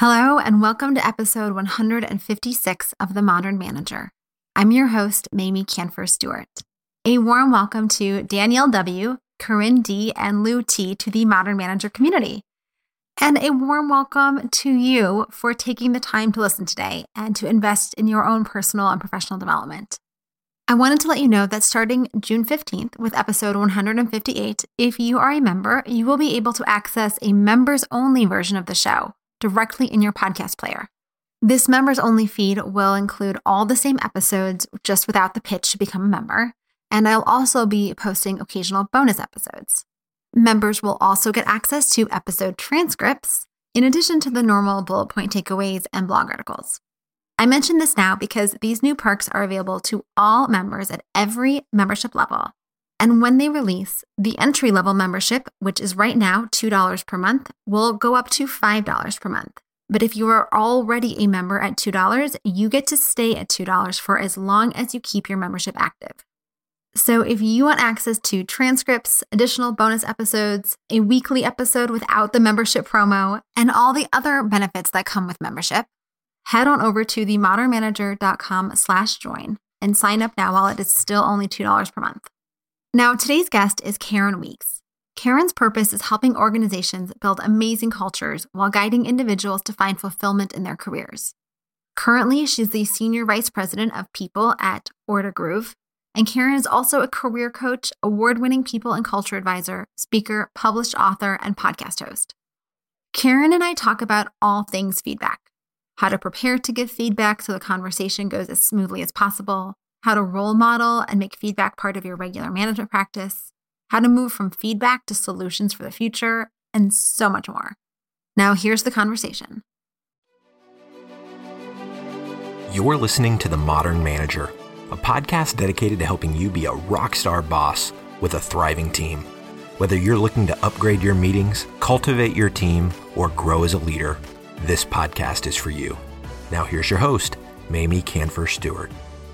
Hello, and welcome to episode 156 of The Modern Manager. I'm your host, Mamie Canfer Stewart. A warm welcome to Danielle W., Corinne D., and Lou T. to the Modern Manager community. And a warm welcome to you for taking the time to listen today and to invest in your own personal and professional development. I wanted to let you know that starting June 15th with episode 158, if you are a member, you will be able to access a members-only version of the show directly in your podcast player. This members-only feed will include all the same episodes, just without the pitch to become a member, and I'll also be posting occasional bonus episodes. Members will also get access to episode transcripts, in addition to the normal bullet point takeaways and blog articles. I mention this now because these new perks are available to all members at every membership level. And when they release, the entry-level membership, which is right now $2 per month, will go up to $5 per month. But if you are already a member at $2, you get to stay at $2 for as long as you keep your membership active. So if you want access to transcripts, additional bonus episodes, a weekly episode without the membership promo, and all the other benefits that come with membership, head on over to themodernmanager.com/join and sign up now while it is still only $2 per month. Now, today's guest is Karen Weeks. Karen's purpose is helping organizations build amazing cultures while guiding individuals to find fulfillment in their careers. Currently, she's the Senior Vice President of People at Order Groove, and Karen is also a career coach, award-winning people and culture advisor, speaker, published author, and podcast host. Karen and I talk about all things feedback: how to prepare to give feedback so the conversation goes as smoothly as possible, how to role model and make feedback part of your regular management practice, how to move from feedback to solutions for the future, and so much more. Now, here's the conversation. You're listening to The Modern Manager, a podcast dedicated to helping you be a rockstar boss with a thriving team. Whether you're looking to upgrade your meetings, cultivate your team, or grow as a leader, this podcast is for you. Now here's your host, Mamie Canfer Stewart.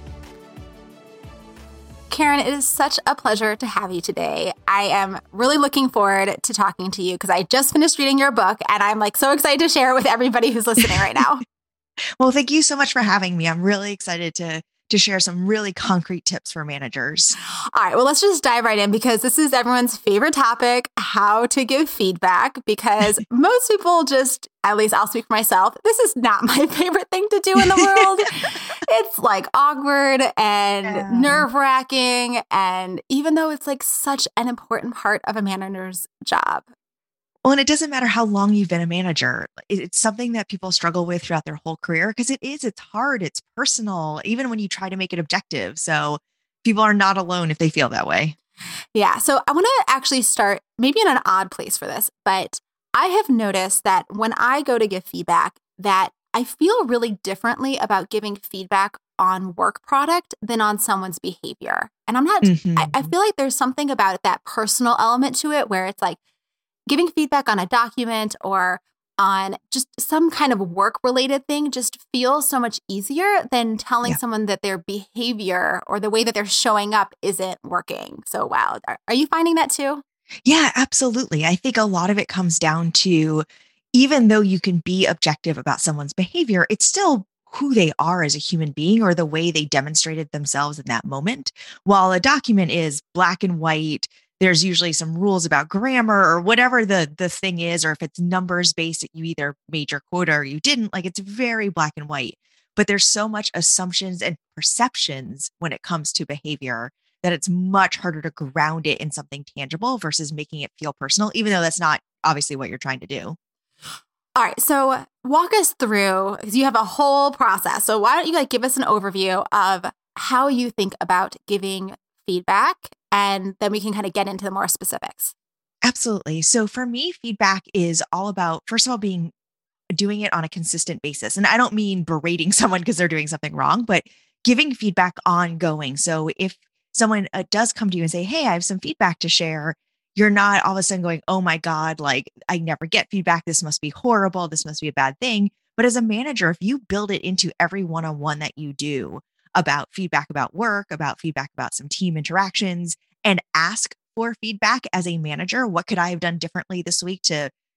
Karen, it is such a pleasure to have you today. I am really looking forward to talking to you because I just finished reading your book and I'm so excited to share it with everybody who's listening right now. Well, thank you so much for having me. I'm really excited to share some really concrete tips for managers. All right, well, let's just dive right in because this is everyone's favorite topic, how to give feedback, because most people just, at least I'll speak for myself, this is not my favorite thing to do in the world. It's awkward and nerve-wracking, and even though it's such an important part of a manager's job. Well, and it doesn't matter how long you've been a manager. It's something that people struggle with throughout their whole career because it's hard, it's personal, even when you try to make it objective. So people are not alone if they feel that way. Yeah. So I want to actually start maybe in an odd place for this, but I have noticed that when I go to give feedback, that I feel really differently about giving feedback on work product than on someone's behavior. And I'm not, I feel like there's something about that personal element to it where it's giving feedback on a document or on just some kind of work-related thing just feels so much easier than telling someone that their behavior or the way that they're showing up isn't working so well. Are you finding that too? Yeah, absolutely. I think a lot of it comes down to, even though you can be objective about someone's behavior, it's still who they are as a human being or the way they demonstrated themselves in that moment. While a document is black and white, there's usually some rules about grammar or whatever the thing is, or if it's numbers based, that you either made your quota or you didn't. It's very black and white. But there's so much assumptions and perceptions when it comes to behavior that it's much harder to ground it in something tangible versus making it feel personal, even though that's not obviously what you're trying to do. All right. So walk us through, because you have a whole process. So why don't you give us an overview of how you think about giving feedback, and then we can kind of get into the more specifics. Absolutely. So for me, feedback is all about, first of all, doing it on a consistent basis. And I don't mean berating someone because they're doing something wrong, but giving feedback ongoing. So if someone does come to you and say, hey, I have some feedback to share, you're not all of a sudden going, oh my God, I never get feedback. This must be horrible. This must be a bad thing. But as a manager, if you build it into every one-on-one that you do about feedback about work, about feedback about some team interactions, and ask for feedback as a manager, what could I have done differently this week to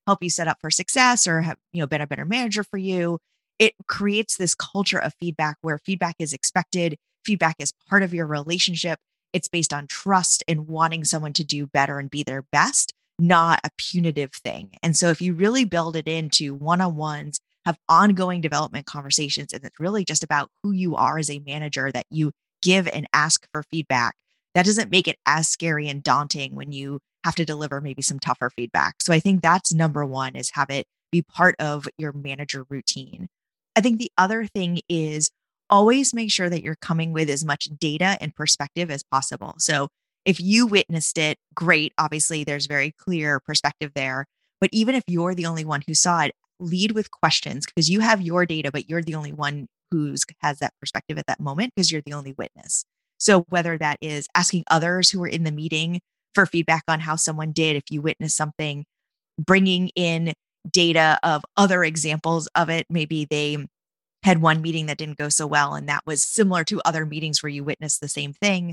help you set up for success or have, been a better manager for you. It creates this culture of feedback where feedback is expected. Feedback is part of your relationship. It's based on trust and wanting someone to do better and be their best, not a punitive thing. And so if you really build it into one-on-ones, have ongoing development conversations, and it's really just about who you are as a manager, that you give and ask for feedback, that doesn't make it as scary and daunting when you have to deliver maybe some tougher feedback. So I think that's number one, is have it be part of your manager routine. I think the other thing is always make sure that you're coming with as much data and perspective as possible. So if you witnessed it, great. Obviously, there's very clear perspective there. But even if you're the only one who saw it, lead with questions, because you have your data, but you're the only one who has that perspective at that moment because you're the only witness. So whether that is asking others who were in the meeting for feedback on how someone did, if you witnessed something, bringing in data of other examples of it. Maybe they had one meeting that didn't go so well, and that was similar to other meetings where you witnessed the same thing.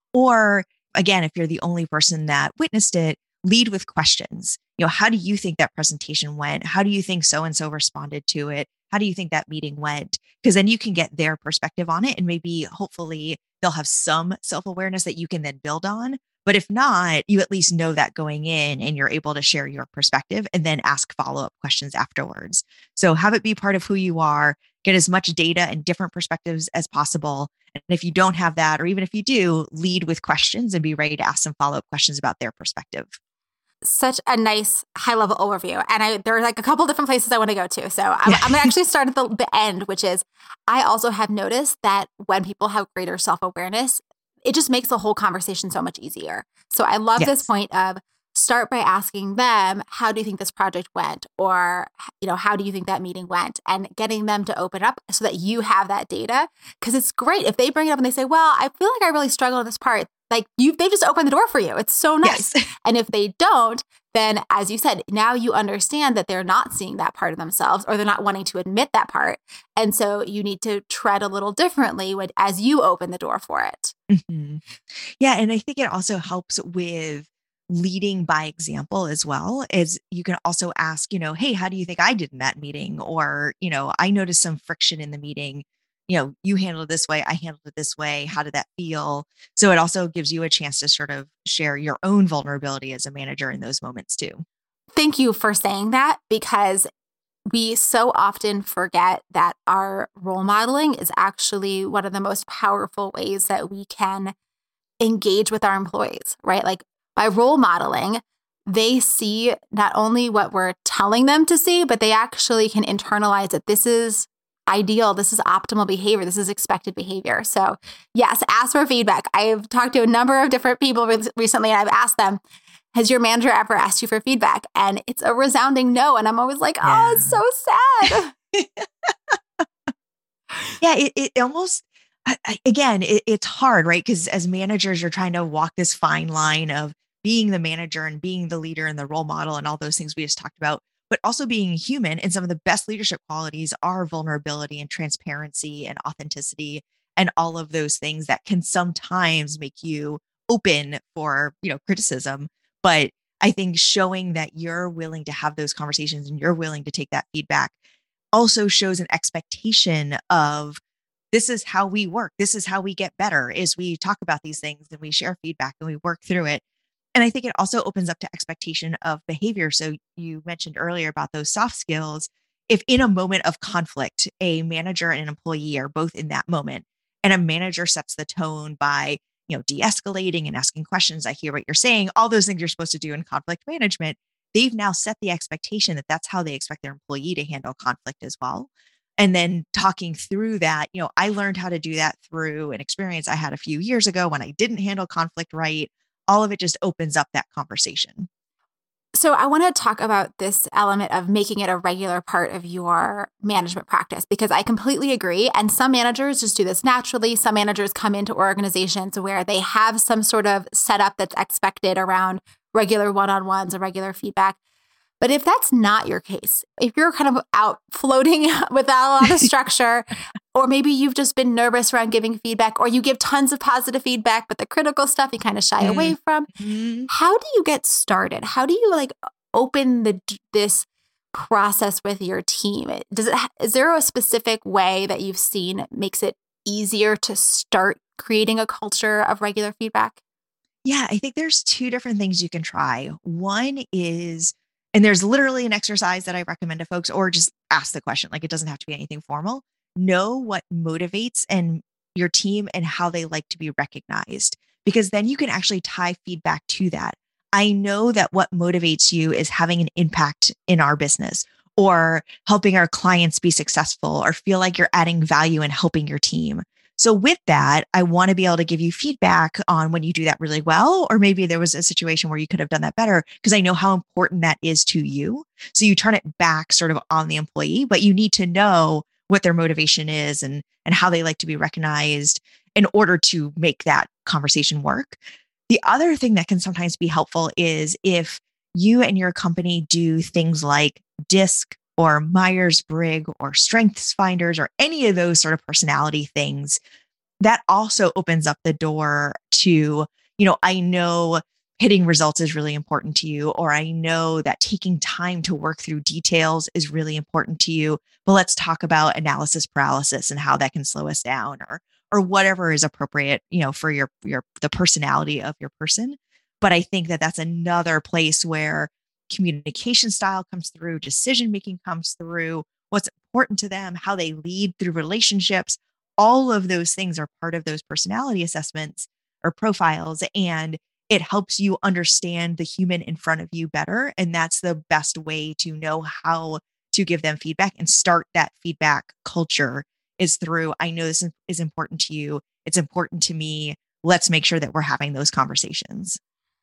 Or again, if you're the only person that witnessed it, lead with questions. How do you think that presentation went? How do you think so-and-so responded to it? How do you think that meeting went? Because then you can get their perspective on it, and maybe hopefully they'll have some self-awareness that you can then build on. But if not, you at least know that going in, and you're able to share your perspective and then ask follow-up questions afterwards. So have it be part of who you are, get as much data and different perspectives as possible. And if you don't have that, or even if you do, lead with questions and be ready to ask some follow-up questions about their perspective. Such a nice high-level overview. And there are like a couple different places I want to go to. So I'm going to actually start at the end, which is I also have noticed that when people have greater self-awareness, it just makes the whole conversation so much easier. So I love this point of start by asking them, how do you think this project went? Or, how do you think that meeting went? And getting them to open up so that you have that data. Because it's great if they bring it up and they say, well, I feel like I really struggle with this part. Like they just open the door for you. It's so nice. Yes. And if they don't, then as you said, now you understand that they're not seeing that part of themselves, or they're not wanting to admit that part. And so you need to tread a little differently as you open the door for it. Mm-hmm. Yeah. And I think it also helps with leading by example as well. As you can also ask, hey, how do you think I did in that meeting? Or, I noticed some friction in the meeting. You handled it this way, I handled it this way. How did that feel? So it also gives you a chance to sort of share your own vulnerability as a manager in those moments too. Thank you for saying that, because we so often forget that our role modeling is actually one of the most powerful ways that we can engage with our employees, right? Like by role modeling, they see not only what we're telling them to see, but they actually can internalize that this is ideal, this is optimal behavior, this is expected behavior. So yes, ask for feedback. I've talked to a number of different people recently, and I've asked them, has your manager ever asked you for feedback? And it's a resounding no. And I'm always like, oh, it's so sad. Yeah, it almost, again, it's hard, right? Because as managers, you're trying to walk this fine line of being the manager and being the leader and the role model and all those things we just talked about, but also being human. And some of the best leadership qualities are vulnerability and transparency and authenticity and all of those things that can sometimes make you open for, criticism. But I think showing that you're willing to have those conversations and you're willing to take that feedback also shows an expectation of, this is how we work. This is how we get better, is we talk about these things and we share feedback and we work through it. And I think it also opens up to expectation of behavior. So you mentioned earlier about those soft skills. If in a moment of conflict, a manager and an employee are both in that moment, and a manager sets the tone by, de-escalating and asking questions, I hear what you're saying, all those things you're supposed to do in conflict management, they've now set the expectation that that's how they expect their employee to handle conflict as well. And then talking through that, I learned how to do that through an experience I had a few years ago when I didn't handle conflict right. All of it just opens up that conversation. So I want to talk about this element of making it a regular part of your management practice, because I completely agree. And some managers just do this naturally. Some managers come into organizations where they have some sort of setup that's expected around regular one-on-ones and regular feedback. But if that's not your case, if you're kind of out floating without a lot of structure, or maybe you've just been nervous around giving feedback, or you give tons of positive feedback, but the critical stuff you kind of shy away from, how do you get started? How do you open this process with your team? Is there a specific way that you've seen makes it easier to start creating a culture of regular feedback? Yeah, I think there's two different things you can try. One is, and there's literally an exercise that I recommend to folks, or just ask the question. Like, it doesn't have to be anything formal. Know what motivates and your team and how they like to be recognized, because then you can actually tie feedback to that. I know that what motivates you is having an impact in our business, or helping our clients be successful, or feel like you're adding value and helping your team. So with that, I want to be able to give you feedback on when you do that really well, or maybe there was a situation where you could have done that better, because I know how important that is to you. So you turn it back sort of on the employee, but you need to know what their motivation is and how they like to be recognized in order to make that conversation work. The other thing that can sometimes be helpful is if you and your company do things like DISC or Myers-Briggs or Strengths Finders or any of those sort of personality things, that also opens up the door to, I know hitting results is really important to you, or I know that taking time to work through details is really important to you, but let's talk about analysis paralysis and how that can slow us down, or whatever is appropriate, for the personality of your person. But I think that that's another place where communication style comes through, decision making comes through, what's important to them, how they lead through relationships. All of those things are part of those personality assessments or profiles, and it helps you understand the human in front of you better. And that's the best way to know how to give them feedback and start that feedback culture, is through, I know this is important to you. It's important to me. Let's make sure that we're having those conversations.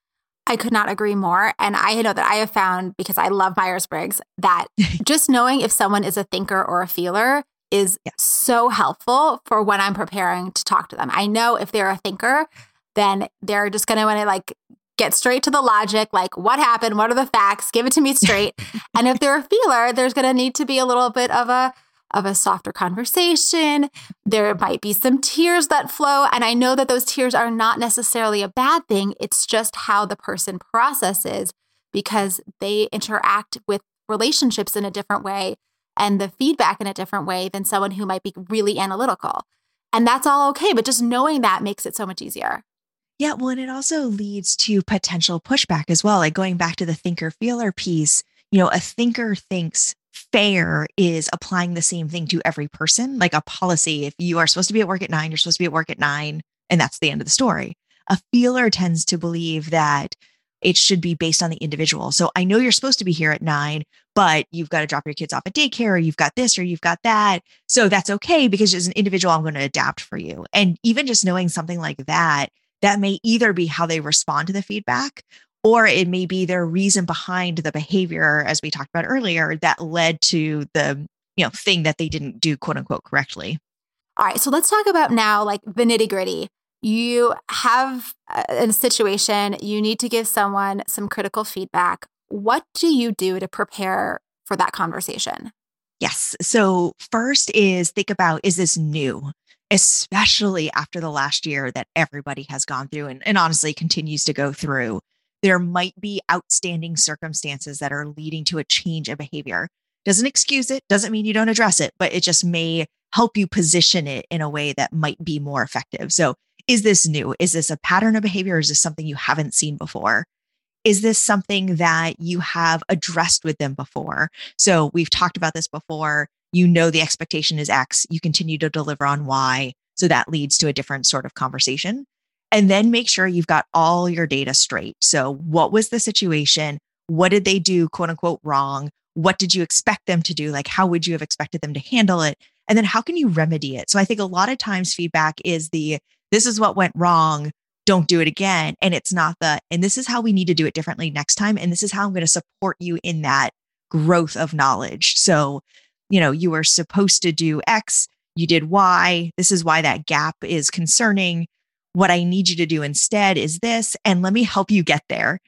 I could not agree more. And I know that I have found, because I love Myers-Briggs, that just knowing if someone is a thinker or a feeler is so helpful for when I'm preparing to talk to them. I know if they're a thinker, then they're just going to want to like get straight to the logic, like what happened, what are the facts, give it to me straight. And if they're a feeler, there's going to need to be a little bit of a softer conversation. There might be some tears that flow. And I know that those tears are not necessarily a bad thing. It's just how the person processes, because they interact with relationships in a different way and the feedback in a different way than someone who might be really analytical. And that's all okay. But just knowing that makes it so much easier. Yeah. Well, and it also leads to potential pushback as well. Like going back to the thinker feeler piece, a thinker thinks fair is applying the same thing to every person, like a policy. If you are supposed to be at work at 9, you're supposed to be at work at 9, and that's the end of the story. A feeler tends to believe that it should be based on the individual. So I know you're supposed to be here at 9, but you've got to drop your kids off at daycare, or you've got this, or you've got that. So that's okay, because as an individual, I'm going to adapt for you. And even just knowing something like that, that may either be how they respond to the feedback, or it may be their reason behind the behavior, as we talked about earlier, that led to the thing that they didn't do, quote unquote, correctly. All right. So let's talk about now, like the nitty gritty. You have a situation, you need to give someone some critical feedback. What do you do to prepare for that conversation? Yes. So first is think about, is this new? Especially after the last year that everybody has gone through and honestly continues to go through. There might be outstanding circumstances that are leading to a change in behavior. Doesn't excuse it, doesn't mean you don't address it, but it just may help you position it in a way that might be more effective. So is this new? Is this a pattern of behavior? Or is this something you haven't seen before? Is this something that you have addressed with them before? So we've talked about this before. The expectation is X. You continue to deliver on Y. So that leads to a different sort of conversation. And then make sure you've got all your data straight. So what was the situation? What did they do, quote unquote, wrong? What did you expect them to do? Like, how would you have expected them to handle it? And then how can you remedy it? So I think a lot of times feedback is this is what went wrong. Don't do it again. And it's not and this is how we need to do it differently next time. And this is how I'm going to support you in that growth of knowledge. So, you were supposed to do X, you did Y. This is why that gap is concerning. What I need you to do instead is this, and let me help you get there.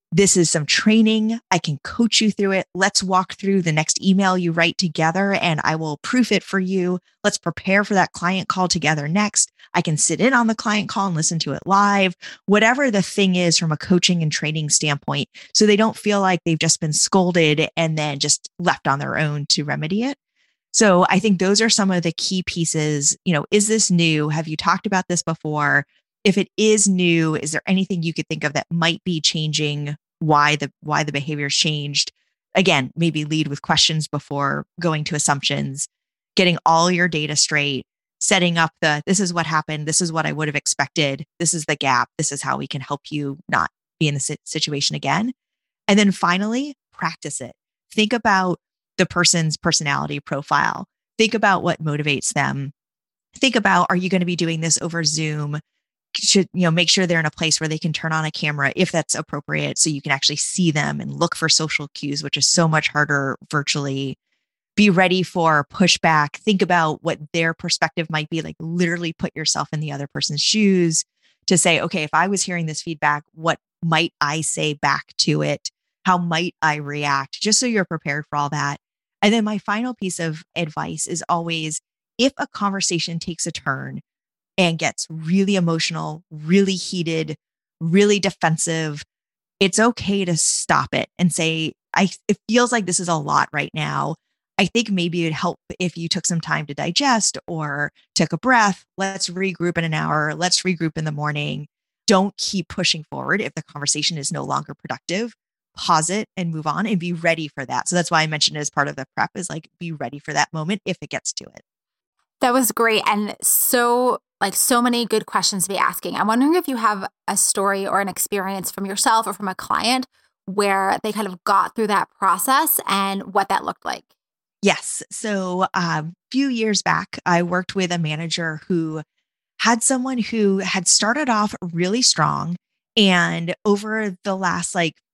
This is some training. I can coach you through it. Let's walk through the next email you write together and I will proof it for you. Let's prepare for that client call together next. I can sit in on the client call and listen to it live, whatever the thing is from a coaching and training standpoint. So they don't feel like they've just been scolded and then just left on their own to remedy it. So I think those are some of the key pieces. Is this new? Have you talked about this before? If it is new, is there anything you could think of that might be changing why the behavior's changed? Again, maybe lead with questions before going to assumptions, getting all your data straight, setting up this is what happened. This is what I would have expected. This is the gap. This is how we can help you not be in the situation again. And then finally, practice it. Think about the person's personality profile. Think about what motivates them. Think about, are you going to be doing this over Zoom? Should make sure they're in a place where they can turn on a camera if that's appropriate, so you can actually see them and look for social cues, which is so much harder virtually. Be ready for pushback. Think about what their perspective might be. Like literally put yourself in the other person's shoes to say, okay, if I was hearing this feedback, what might I say back to it? How might I react? Just so you're prepared for all that. And then my final piece of advice is always, if a conversation takes a turn and gets really emotional, really heated, really defensive, it's okay to stop it and say, it feels like this is a lot right now. I think maybe it'd help if you took some time to digest or took a breath. Let's regroup in an hour. Let's regroup in the morning. Don't keep pushing forward if the conversation is no longer productive. Pause it and move on and be ready for that. So that's why I mentioned it as part of the prep, is like, be ready for that moment if it gets to it. That was great. And so many good questions to be asking. I'm wondering if you have a story or an experience from yourself or from a client where they kind of got through that process and what that looked like. Yes. So a few years back, I worked with a manager who had someone who had started off really strong and over the last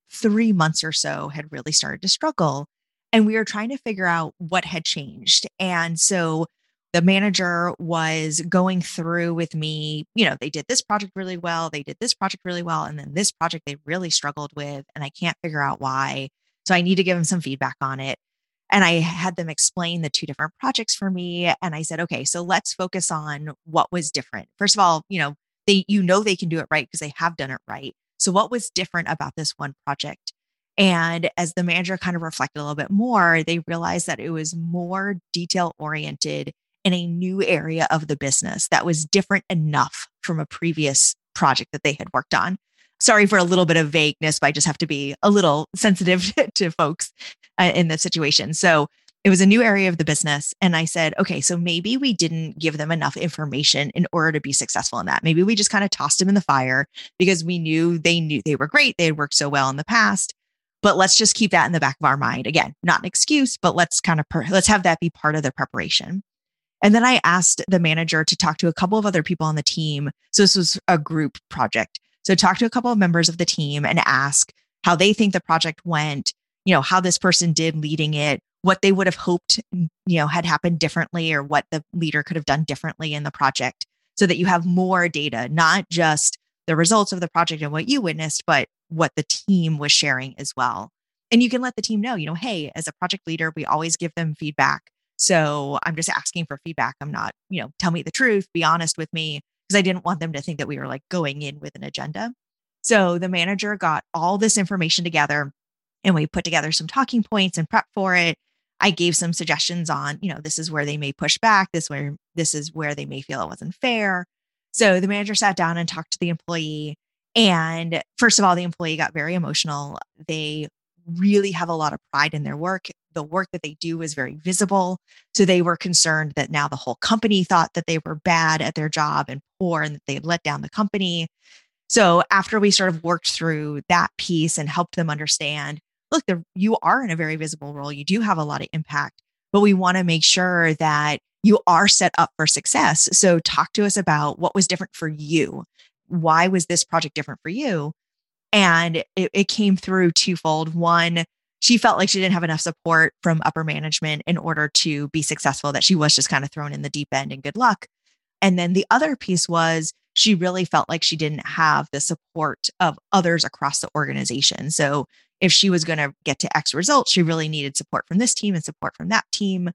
3 months or so had really started to struggle. And we were trying to figure out what had changed. And so the manager was going through with me, they did this project really well. They did this project really well. And then this project they really struggled with, and I can't figure out why. So I need to give them some feedback on it. And I had them explain the 2 different projects for me. And I said, okay, so let's focus on what was different. First of all, they can do it right because they have done it right. So what was different about this one project? And as the manager kind of reflected a little bit more, they realized that it was more detail oriented in a new area of the business that was different enough from a previous project that they had worked on. Sorry for a little bit of vagueness, but I just have to be a little sensitive to folks in this situation. So it was a new area of the business. And I said, okay, so maybe we didn't give them enough information in order to be successful in that. Maybe we just kind of tossed them in the fire because we knew they were great. They had worked so well in the past. But let's just keep that in the back of our mind. Again, not an excuse, but let's let's have that be part of the preparation. And then I asked the manager to talk to a couple of other people on the team. So this was a group project. So talk to a couple of members of the team and ask how they think the project went, how this person did leading it, what they would have hoped, had happened differently, or what the leader could have done differently in the project, so that you have more data, not just the results of the project and what you witnessed, but what the team was sharing as well. And you can let the team know, hey, as a project leader, we always give them feedback. So I'm just asking for feedback. I'm not, tell me the truth, be honest with me, because I didn't want them to think that we were going in with an agenda. So the manager got all this information together and we put together some talking points and prep for it. I gave some suggestions on, this is where they may push back. This is where they may feel it wasn't fair. So the manager sat down and talked to the employee. And first of all, the employee got very emotional. They really have a lot of pride in their work. The work that they do is very visible. So they were concerned that now the whole company thought that they were bad at their job and poor and that they had let down the company. So after we sort of worked through that piece and helped them understand, look, you are in a very visible role. You do have a lot of impact, but we want to make sure that you are set up for success. So talk to us about what was different for you. Why was this project different for you? And it came through twofold. One, she felt like she didn't have enough support from upper management in order to be successful, that she was just kind of thrown in the deep end and good luck. And then the other piece was she really felt like she didn't have the support of others across the organization. So if she was going to get to X results, she really needed support from this team and support from that team.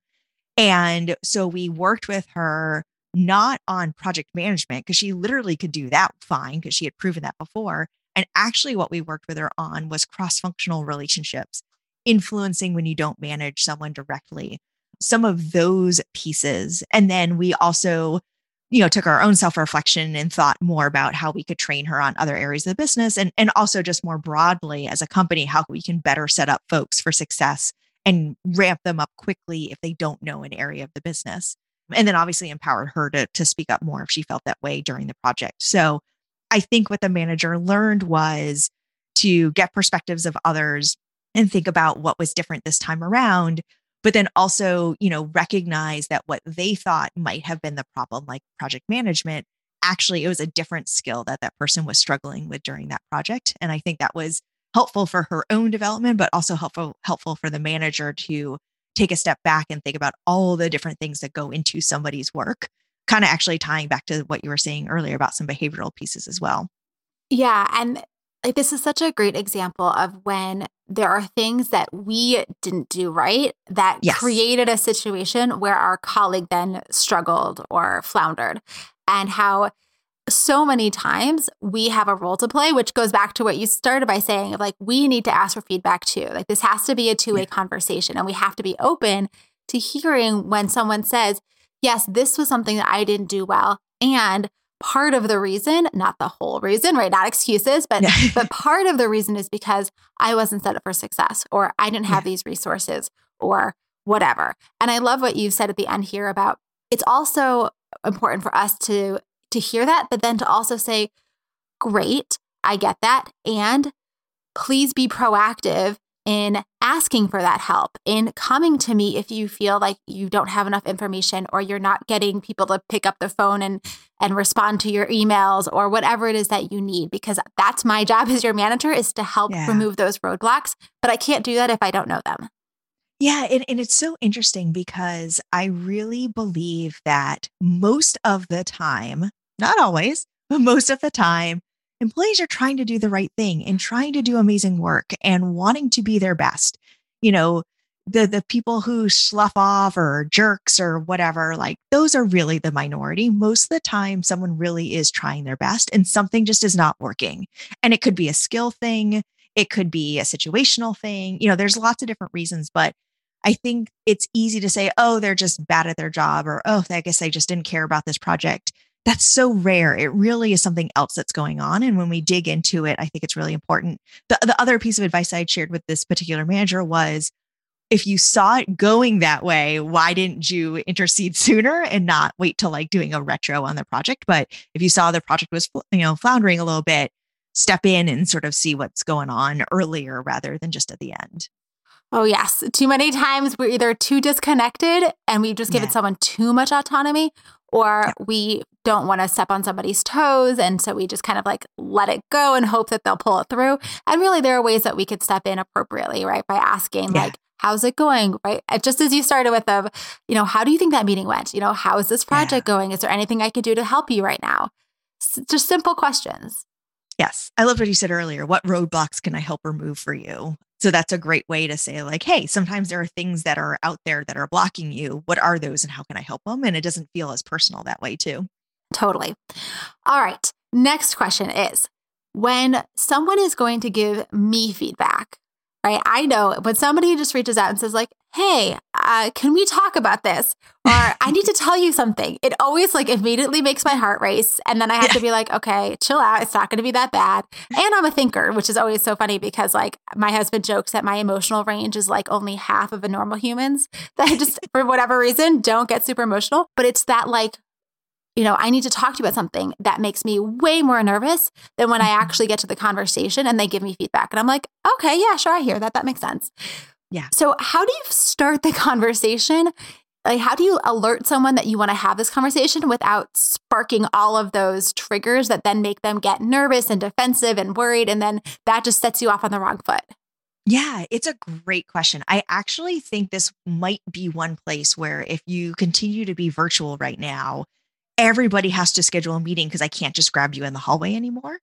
And so we worked with her not on project management, because she literally could do that fine because she had proven that before. And actually what we worked with her on was cross-functional relationships, influencing when you don't manage someone directly, some of those pieces. And then we also, took our own self-reflection and thought more about how we could train her on other areas of the business. And also just more broadly as a company, how we can better set up folks for success and ramp them up quickly if they don't know an area of the business. And then obviously empowered her to speak up more if she felt that way during the project. So I think what the manager learned was to get perspectives of others and think about what was different this time around, but then also, recognize that what they thought might have been the problem, like project management, actually it was a different skill that that person was struggling with during that project. And I think that was helpful for her own development, but also helpful for the manager to take a step back and think about all the different things that go into somebody's work, kind of actually tying back to what you were saying earlier about some behavioral pieces as well. Yeah. And this is such a great example of when there are things that we didn't do right that created a situation where our colleague then struggled or floundered, and how so many times we have a role to play, which goes back to what you started by saying of like, we need to ask for feedback too. Like this has to be a two-way conversation, and we have to be open to hearing when someone says, yes, this was something that I didn't do well. And part of the reason, not the whole reason, right? Not excuses, but part of the reason is because I wasn't set up for success, or I didn't have these resources, or whatever. And I love what you said at the end here about it's also important for us to hear that, but then to also say, great, I get that. And please be proactive in asking for that help, in coming to me if you feel like you don't have enough information, or you're not getting people to pick up the phone and respond to your emails, or whatever it is that you need, because that's my job as your manager, is to help remove those roadblocks. But I can't do that if I don't know them. Yeah. And it's so interesting because I really believe that most of the time, not always, but most of the time, employees are trying to do the right thing and trying to do amazing work and wanting to be their best. The people who slough off or jerks or whatever, like those are really the minority. Most of the time, someone really is trying their best and something just is not working. And it could be a skill thing. It could be a situational thing. There's lots of different reasons, but I think it's easy to say, oh, they're just bad at their job, or, oh, I guess they just didn't care about this project. That's so rare. It really is something else that's going on. And when we dig into it, I think it's really important. The other piece of advice I had shared with this particular manager was, if you saw it going that way, why didn't you intercede sooner and not wait till like doing a retro on the project? But if you saw the project was, floundering a little bit, step in and sort of see what's going on earlier rather than just at the end. Oh, yes. Too many times we're either too disconnected and we've just given someone too much autonomy, or we don't want to step on somebody's toes. And so we just kind of like let it go and hope that they'll pull it through. And really, there are ways that we could step in appropriately, right? By asking like, how's it going? Right. Just as you started with how do you think that meeting went? How is this project going? Is there anything I could do to help you right now? Just simple questions. Yes. I loved what you said earlier. What roadblocks can I help remove for you? So that's a great way to say like, hey, sometimes there are things that are out there that are blocking you. What are those and how can I help them? And it doesn't feel as personal that way too. Totally. All right. Next question is, when someone is going to give me feedback, right? I know when somebody just reaches out and says like, hey, can we talk about this? Or I need to tell you something. It always like immediately makes my heart race. And then I have to be like, okay, chill out. It's not going to be that bad. And I'm a thinker, which is always so funny because like my husband jokes that my emotional range is like only half of a normal human's, that I just, for whatever reason, don't get super emotional. But it's that like, I need to talk to you about something that makes me way more nervous than when I actually get to the conversation and they give me feedback. And I'm like, okay, yeah, sure. I hear that. That makes sense. Yeah. So how do you start the conversation? Like, how do you alert someone that you want to have this conversation without sparking all of those triggers that then make them get nervous and defensive and worried? And then that just sets you off on the wrong foot. Yeah, it's a great question. I actually think this might be one place where if you continue to be virtual right now, everybody has to schedule a meeting because I can't just grab you in the hallway anymore.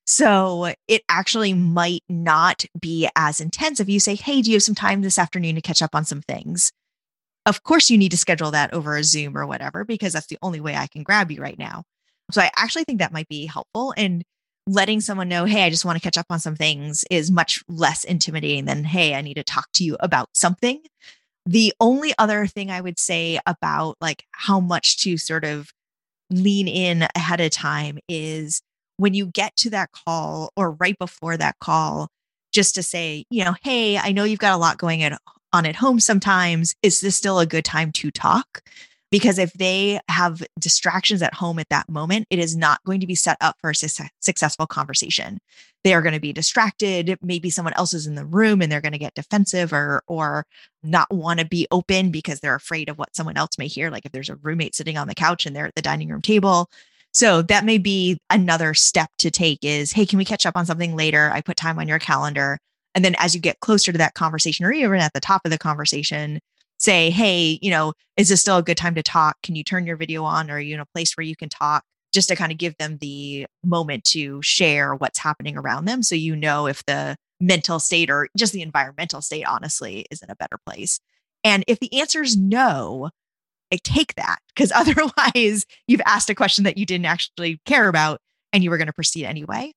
So it actually might not be as intense if you say, hey, do you have some time this afternoon to catch up on some things? Of course, you need to schedule that over a Zoom or whatever, because that's the only way I can grab you right now. So I actually think that might be helpful. And letting someone know, hey, I just want to catch up on some things is much less intimidating than, hey, I need to talk to you about something. The only other thing I would say about like how much to sort of lean in ahead of time is when you get to that call or right before that call, just to say, hey, I know you've got a lot going on at home sometimes. Is this still a good time to talk? Because if they have distractions at home at that moment, it is not going to be set up for a successful conversation. They are going to be distracted. Maybe someone else is in the room and they're going to get defensive or not want to be open because they're afraid of what someone else may hear. Like if there's a roommate sitting on the couch and they're at the dining room table. So that may be another step to take is, hey, can we catch up on something later? I put time on your calendar. And then as you get closer to that conversation or even at the top of the conversation, say, hey, is this still a good time to talk? Can you turn your video on? Or are you in a place where you can talk? Just to kind of give them the moment to share what's happening around them. So if the mental state or just the environmental state, honestly, is in a better place. And if the answer is no, I take that because otherwise you've asked a question that you didn't actually care about and you were going to proceed anyway.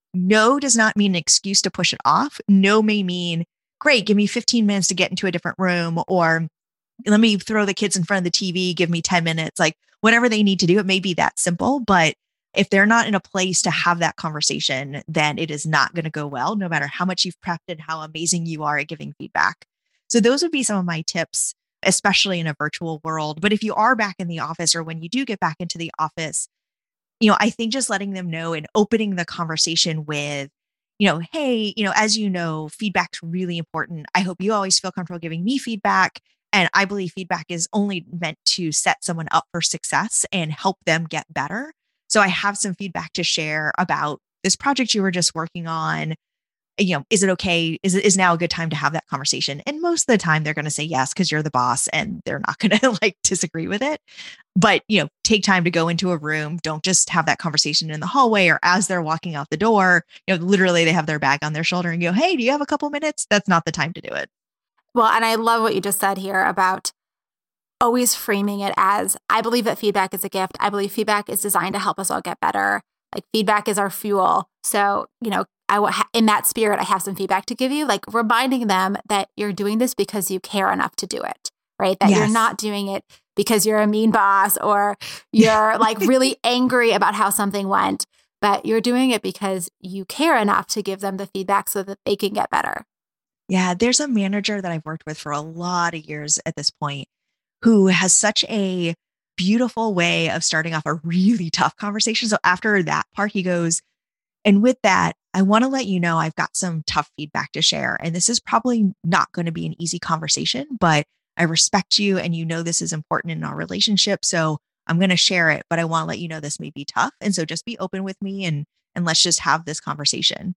No does not mean an excuse to push it off. No may mean, great, give me 15 minutes to get into a different room, or let me throw the kids in front of the TV, give me 10 minutes, like whatever they need to do. It may be that simple, but if they're not in a place to have that conversation, then it is not going to go well, no matter how much you've prepped and how amazing you are at giving feedback. So those would be some of my tips, especially in a virtual world. But if you are back in the office or when you do get back into the office, I think just letting them know and opening the conversation with, hey, as you know, feedback's really important. I hope you always feel comfortable giving me feedback. And I believe feedback is only meant to set someone up for success and help them get better. So I have some feedback to share about this project you were just working on. Is it okay? Is now a good time to have that conversation? And most of the time they're going to say yes, because you're the boss and they're not going to disagree with it. But, take time to go into a room. Don't just have that conversation in the hallway or as they're walking out the door, literally they have their bag on their shoulder and go, hey, do you have a couple minutes? That's not the time to do it. Well, and I love what you just said here about always framing it as, I believe that feedback is a gift. I believe feedback is designed to help us all get better. Like feedback is our fuel. So, in that spirit, I have some feedback to give you, like reminding them that you're doing this because you care enough to do it, right? That You're not doing it because you're a mean boss or you're really angry about how something went, but you're doing it because you care enough to give them the feedback so that they can get better. Yeah, there's a manager that I've worked with for a lot of years at this point who has such a beautiful way of starting off a really tough conversation. So after that part, he goes, and with that, I want to let you know I've got some tough feedback to share. And this is probably not going to be an easy conversation, but I respect you and this is important in our relationship. So I'm going to share it, but I want to let you know this may be tough. And so just be open with me and let's just have this conversation.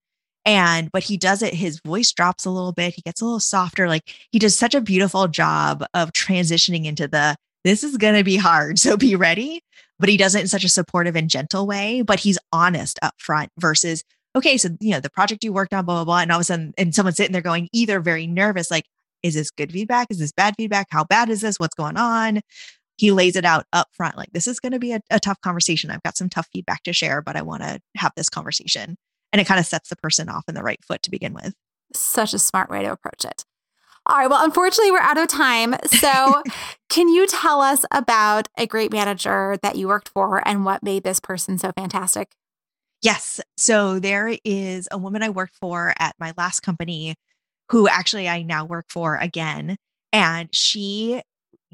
But he does it, his voice drops a little bit. He gets a little softer. Like he does such a beautiful job of transitioning into this is going to be hard. So be ready. But he does it in such a supportive and gentle way, but he's honest up front versus, okay, so, the project you worked on, blah, blah, blah. And all of a sudden, and someone's sitting there going either very nervous, like, is this good feedback? Is this bad feedback? How bad is this? What's going on? He lays it out up front. Like, this is going to be a tough conversation. I've got some tough feedback to share, but I want to have this conversation. And it kind of sets the person off in the right foot to begin with. Such a smart way to approach it. All right. Well, unfortunately, we're out of time. So can you tell us about a great manager that you worked for and what made this person so fantastic? Yes. So there is a woman I worked for at my last company who actually I now work for again. And she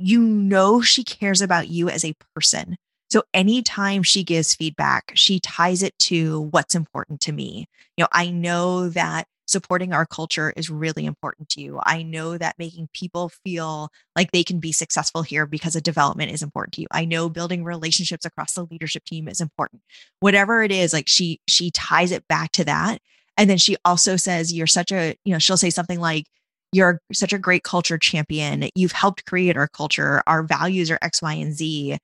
cares about you as a person. So anytime she gives feedback, she ties it to what's important to me. I know that supporting our culture is really important to you. I know that making people feel like they can be successful here because of development is important to you. I know building relationships across the leadership team is important. Whatever it is, like she ties it back to that. And then she also says, she'll say something like, you're such a great culture champion. You've helped create our culture. Our values are X, Y, and Z.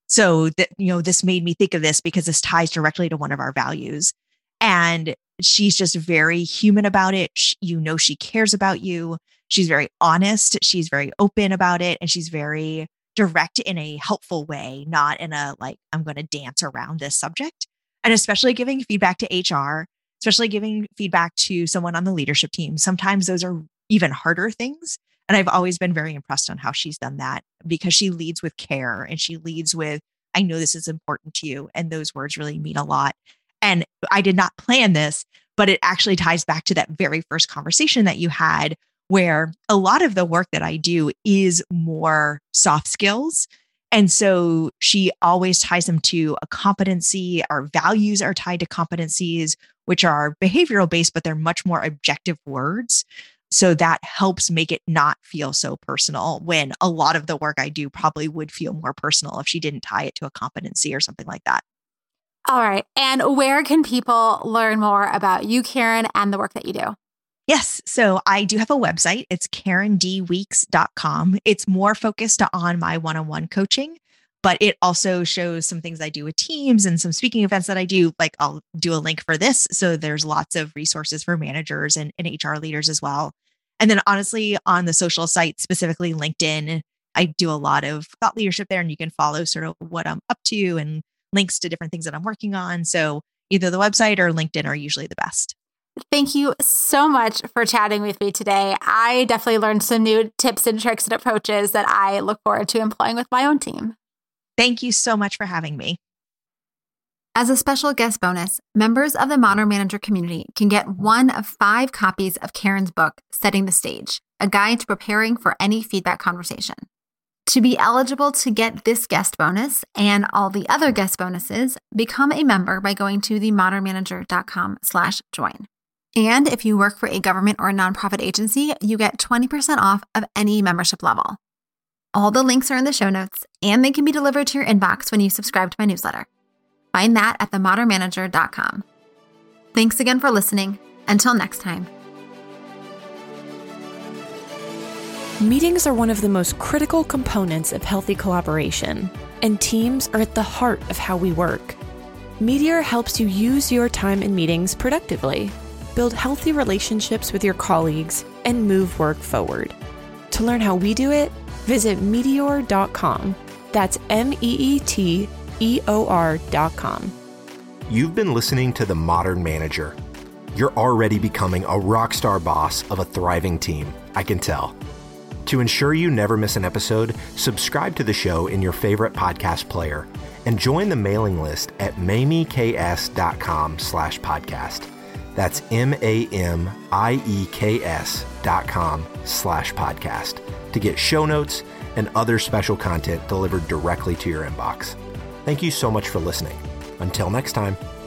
So that, this made me think of this because this ties directly to one of our values. And she's just very human about it. She cares about you. She's very honest. She's very open about it. And she's very direct in a helpful way, not in a like, I'm going to dance around this subject. And especially giving feedback to HR, especially giving feedback to someone on the leadership team. Sometimes those are even harder things. And I've always been very impressed on how she's done that because she leads with care and she leads with, I know this is important to you. And those words really mean a lot. And I did not plan this, but it actually ties back to that very first conversation that you had, where a lot of the work that I do is more soft skills. And so she always ties them to a competency. Our values are tied to competencies, which are behavioral based, but they're much more objective words. So that helps make it not feel so personal, when a lot of the work I do probably would feel more personal if she didn't tie it to a competency or something like that. All right. And where can people learn more about you, Karen, and the work that you do? Yes. So I do have a website. It's karendweeks.com. It's more focused on my one-on-one coaching, but it also shows some things I do with teams and some speaking events that I do. Like I'll do a link for this. So there's lots of resources for managers and HR leaders as well. And then honestly, on the social site, specifically LinkedIn, I do a lot of thought leadership there, and you can follow sort of what I'm up to and links to different things that I'm working on. So either the website or LinkedIn are usually the best. Thank you so much for chatting with me today. I definitely learned some new tips and tricks and approaches that I look forward to employing with my own team. Thank you so much for having me. As a special guest bonus, members of the Modern Manager community can get one of 5 copies of Karen's book, Setting the Stage, a guide to preparing for any feedback conversation. To be eligible to get this guest bonus and all the other guest bonuses, become a member by going to themodernmanager.com/join. And if you work for a government or a nonprofit agency, you get 20% off of any membership level. All the links are in the show notes, and they can be delivered to your inbox when you subscribe to my newsletter. Find that at themodernmanager.com. Thanks again for listening. Until next time. Meetings are one of the most critical components of healthy collaboration, and teams are at the heart of how we work. Meteor helps you use your time in meetings productively, build healthy relationships with your colleagues, and move work forward. To learn how we do it, visit meteor.com. That's MEETEOR.com. You've been listening to The Modern Manager. You're already becoming a rock star boss of a thriving team, I can tell. To ensure you never miss an episode, subscribe to the show in your favorite podcast player and join the mailing list at mamieks.com/podcast. That's MAMIEKS.com/podcast to get show notes and other special content delivered directly to your inbox. Thank you so much for listening. Until next time.